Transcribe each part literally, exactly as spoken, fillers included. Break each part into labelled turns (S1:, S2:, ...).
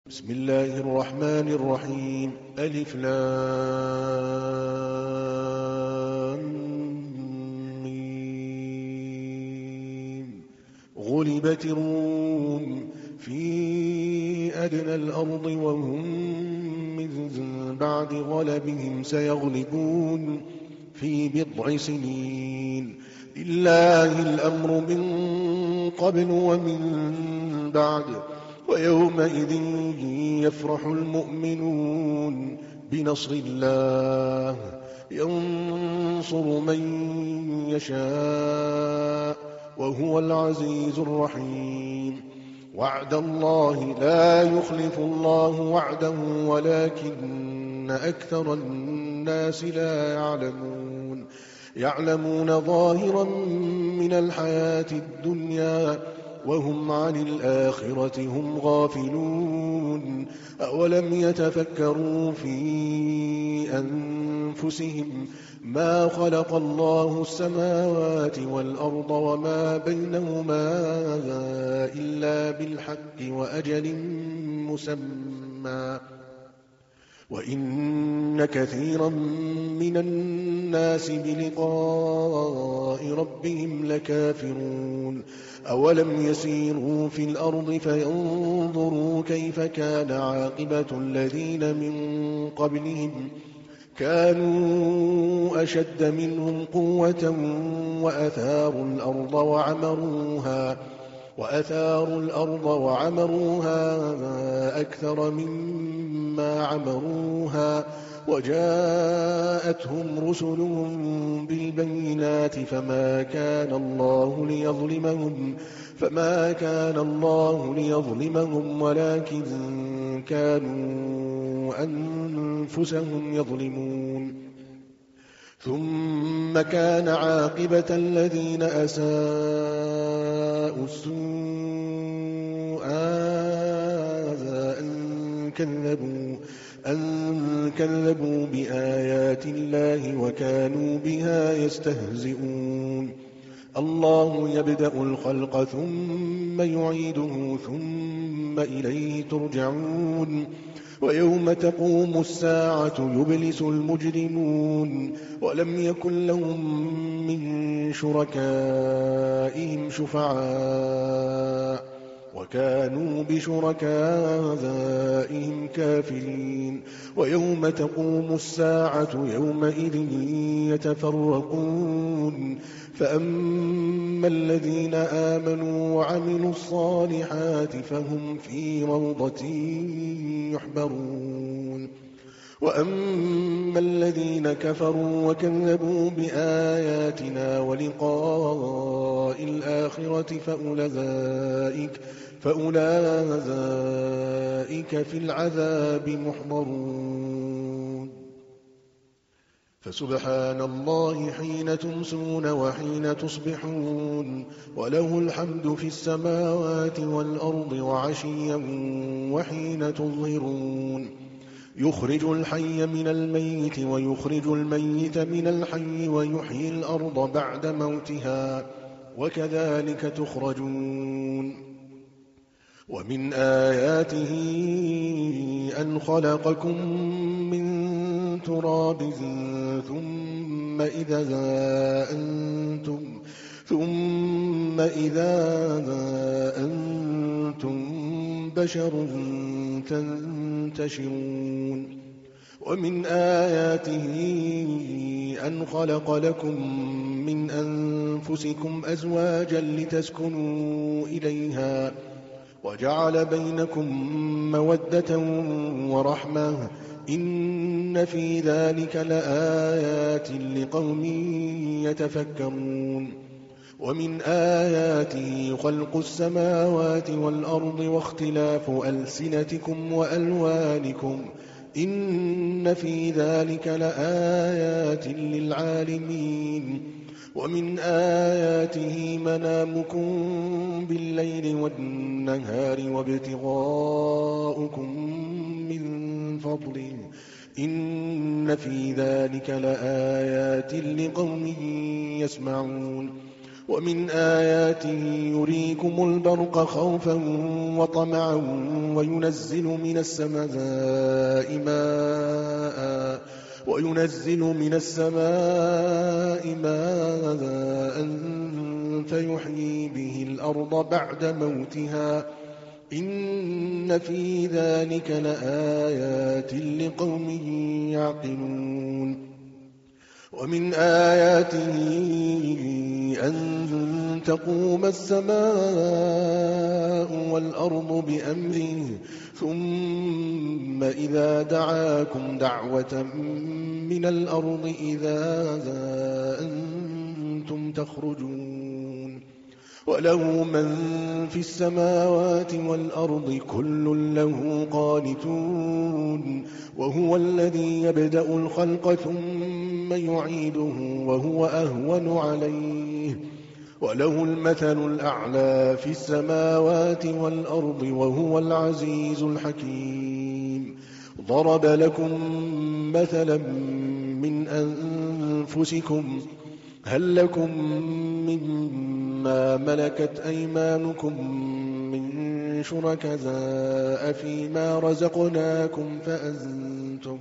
S1: بسم الله الرحمن الرحيم ألف لام ميم. غلبت الروم في أدنى الأرض وهم من بعد غلبهم سيغلبون في بضع سنين. لله الأمر من قبل ومن بعد ويومئذ يفرح المؤمنون بنصر الله ينصر من يشاء وهو العزيز الرحيم. وعد الله لا يخلف الله وعده ولكن أكثر الناس لا يعلمون. يعلمون ظاهرا من الحياة الدنيا وهم عن الآخرة هم غافلون. أولم يتفكروا في أنفسهم ما خلق الله السماوات والأرض وما بينهما إلا بالحق وأجل مسمى وإن كثيرا من الناس بلقاء ربهم لكافرون. أولم يسيروا في الأرض فينظروا كيف كان عاقبة الذين من قبلهم كانوا أشد منهم قوة وأثاروا الأرض وعمروها وأثاروا الأرض وعمروها أكثر مما عمروها وجاءتهم رسلهم بالبينات فما كان الله ليظلمهم فما كان الله ليظلمهم ولكن كانوا أنفسهم يظلمون. ثم كان عاقبة الذين أساءوا السوء أن كذبوا أن كذبوا بآيات الله وكانوا بها يستهزئون. الله يبدأ الخلق ثم يعيده ثم إليه ترجعون. ويوم تقوم الساعة يبلس المجرمون ولم يكن لهم من شركائهم شفعاء وكانوا بشركائهم كافرين. ويوم تقوم الساعة يومئذ يتفرقون فأما الذين آمنوا وعملوا الصالحات فهم في روضة يحبرون. وأما الذين كفروا وكذبوا بآياتنا ولقاء الآخرة فأولئك فأولئك في العذاب محضرون. فسبحان الله حين تمسون وحين تصبحون وله الحمد في السماوات والأرض وعشيا وحين تظهرون. يخرج الحي من الميت ويخرج الميت من الحي ويحيي الأرض بعد موتها وكذلك تخرجون. ومن آياته أن خلقكم من تراب ثم إذا أنتم ثم إذا أنتم بشر تنتشرون. ومن آياته أن خلق لكم من أنفسكم أزواجا لتسكنوا إليها وجعل بينكم مودة ورحمة إن في ذلك لآيات لقوم يتفكرون. ومن آياته خلق السماوات والأرض واختلاف ألسنتكم وألوانكم إن في ذلك لآيات للعالمين. ومن آياته منامكم بالليل والنهار وابتغاؤكم من فضله إن في ذلك لآيات لقوم يسمعون. ومن آياته يريكم البرق خوفا وطمعا وينزل من السماء ماء وينزل من السماء ماء فيحيي به الأرض بعد موتها إن في ذلك لآيات لقوم يعقلون. ومن آياته أن تقوم السماء والأرض بأمره ثم إذا دعاكم دعوة من الأرض إذا أنتم تخرجون وله من في السماوات والأرض كل له قانتون وهو الذي يبدأ الخلق ثم يعيده وهو أهون عليه وله المثل الأعلى في السماوات والأرض وهو العزيز الحكيم. ضرب لكم مثلا من أنفسكم هل لكم مما ملكت أيمانكم من شركاء فيما رزقناكم فأنتم,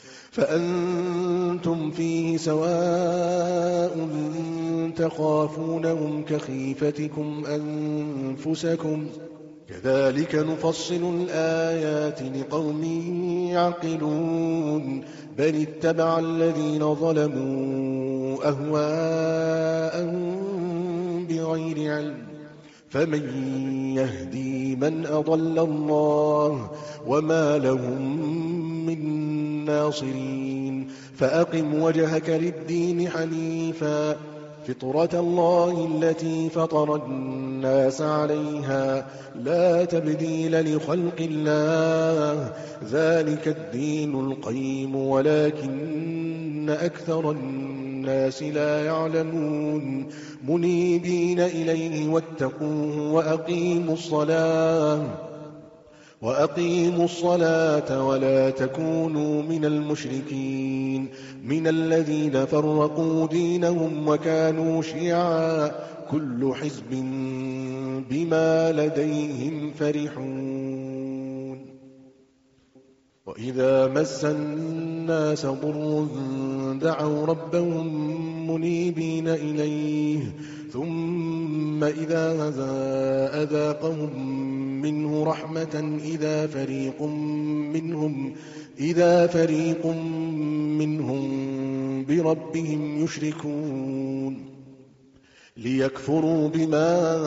S1: فأنتم فيه سواء تخافونهم كخيفتكم أنفسكم كذلك نفصل الآيات لقوم يعقلون. بل اتبع الذين ظلموا أهواءهم بغير علم فمن يهدي من أضل الله وما لهم من ناصرين. فأقم وجهك للدين حنيفا فطرة الله التي فطر الناس عليها لا تبديل لخلق الله ذلك الدين القيم ولكن أكثر الناس لا يعلمون. منيبين إليه واتقوه وأقيموا الصلاة وأقيموا الصلاة ولا تكونوا من المشركين من الذين فرقوا دينهم وكانوا شيعا كل حزب بما لديهم فرحون. وإذا مس الناس ضر دعوا ربهم منيبين إليه ثم إذا أذاقهم منه رحمة إذا فريق منهم إذا فريق منهم بربهم يشركون ليكفروا بما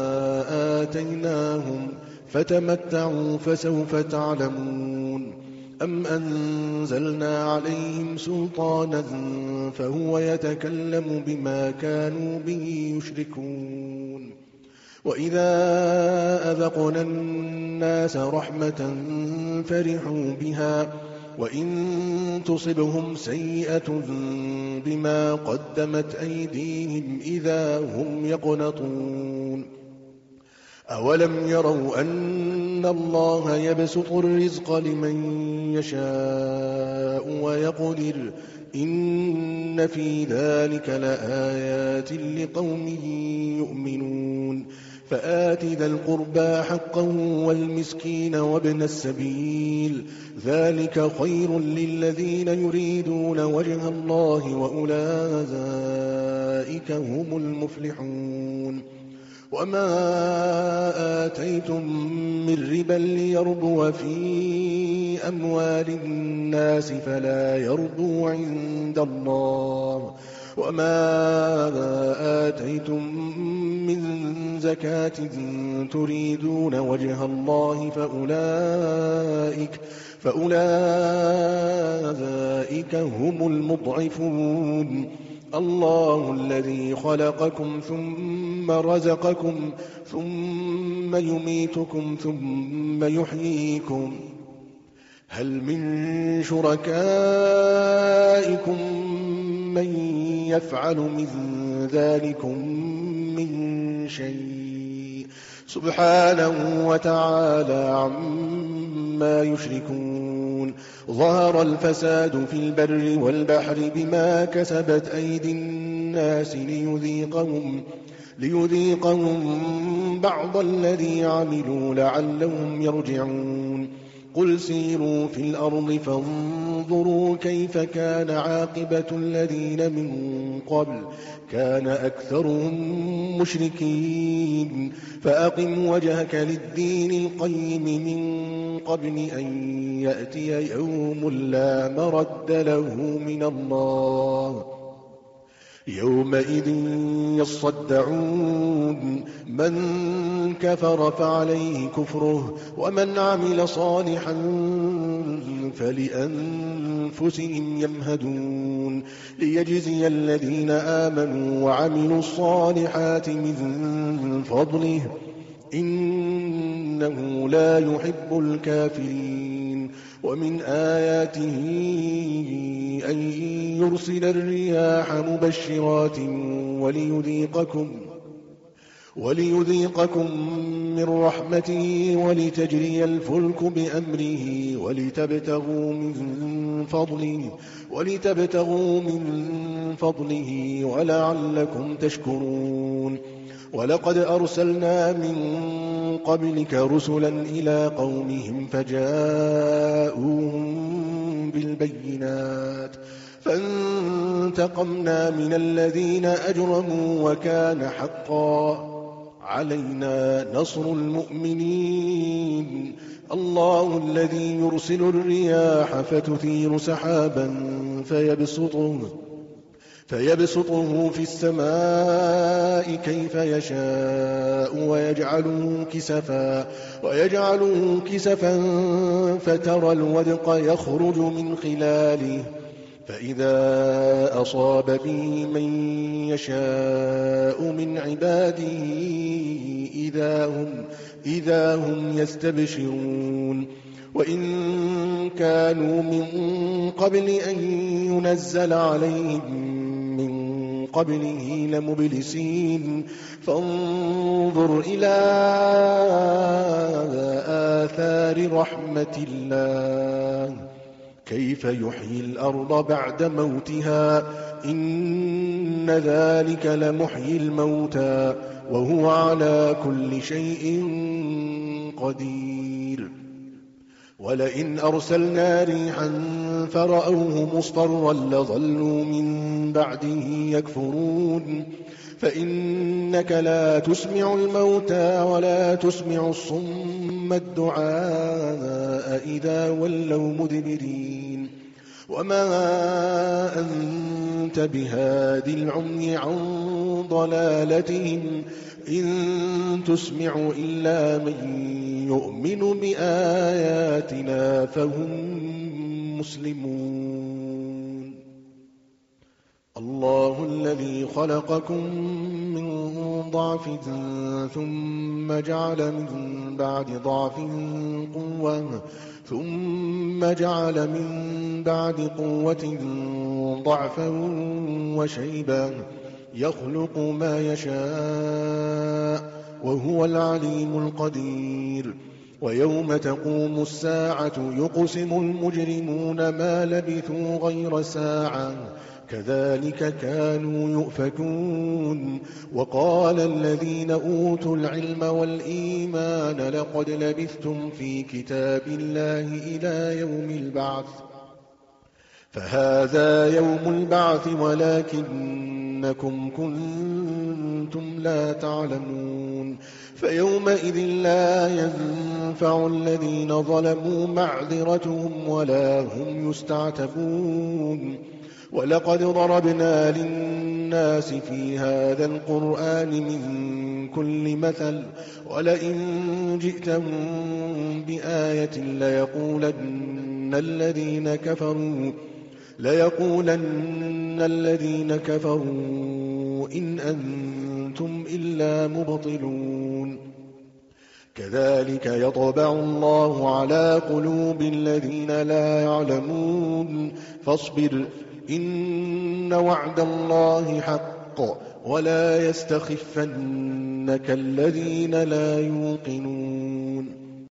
S1: آتيناهم فتمتعوا فسوف تعلمون. أم أنزلنا عليهم سلطانا فهو يتكلم بما كانوا به يشركون. وإذا أذقنا الناس رحمة فرحوا بها وإن تصبهم سيئة بما قدمت أيديهم إذا هم يقنطون. أولم يروا أن الله يبسط الرزق لمن يشاء ويقدر إن في ذلك لآيات لقوم يؤمنون. فآت ذا القربى حقه والمسكين وابن السبيل ذلك خير للذين يريدون وجه الله وأولئك هم المفلحون. وما آتيتم من ربا ليربو في أموال الناس فلا يربو عند الله وما آتيتم من زكاة تريدون وجه الله فأولئك, فأولئك هم المضعفون. الله الذي خلقكم ثم رزقكم ثم يميتكم ثم يحييكم هل من شركائكم من يفعل من ذلكم من شيء سبحانه وتعالى عما يشركون. ظهر الفساد في البر والبحر بما كسبت أيدي الناس ليذيقهم, ليذيقهم بعض الذي عملوا لعلهم يرجعون قل سيروا في الأرض فانظروا كيف كان عاقبة الذين من قبل كان أكثرهم مشركين فأقم وجهك للدين القيم من قبل أن يأتي يوم لا مرد له من الله يومئذ يصدعون من كفر فعليه كفره ومن عمل صالحا فلأنفسهم يمهدون ليجزي الذين آمنوا وعملوا الصالحات من فضله إنه لا يحب الكافرين ومن آياته أن يرسل الرياح مبشرات وليذيقكم وليذيقكم من رحمته ولتجري الفلك بأمره ولتبتغوا من فضله ولتبتغوا من فضله ولعلكم تشكرون ولقد أرسلنا من قبلك رسلا إلى قومهم فجاءوهم بالبينات فانتقمنا من الذين أجرموا وكان حقا علينا نصر المؤمنين الله الذي يرسل الرياح فتثير سحابا فيبسطه فيبسطه في السماء كيف يشاء ويجعله كسفا ويجعله كسفا فترى الودق يخرج من خلاله فإذا أصاب به من يشاء من عباده إذا هم, إذا هم يستبشرون وإن كانوا من قبل أن ينزل عليهم من قبله لمبلسين فانظر إلى آثار رحمة الله كيف يحيي الأرض بعد موتها إن ذلك لمحيي الموتى وهو على كل شيء قدير ولئن أرسلنا ريحا فرأوه مصفرا لظلوا من بعده يكفرون فإنك لا تسمع الموتى ولا تسمع الصم الدعاء إذا ولوا مدبرين وما أنت بهادي العمي عن ضلالتهم إن تسمع إلا من يؤمن بآياتنا فهم مسلمون الله الذي خلقكم من ضعف ثم جعل من بعد ضعف قوة ثم جعل من بعد قوة ضعفا وشيبا يخلق ما يشاء وهو العليم القدير ويوم تقوم الساعة يقسم المجرمون ما لبثوا غير ساعة كذلك كانوا يؤفكون وقال الذين أوتوا العلم والإيمان لقد لبثتم في كتاب الله إلى يوم البعث فهذا يوم البعث ولكنكم كنتم لا تعلمون فيومئذ لا ينفع الذين ظلموا معذرتهم ولا هم يستعتبون ولقد ضربنا للناس في هذا القرآن من كل مثل ولئن جئتهم بآية ليقولن الذين كفروا ليقولن الذين كفروا إن أنتم إلا مبطلون كذلك يطبع الله على قلوب الذين لا يعلمون فاصبر إن وعد الله حق ولا يستخفنك الذين لا يوقنون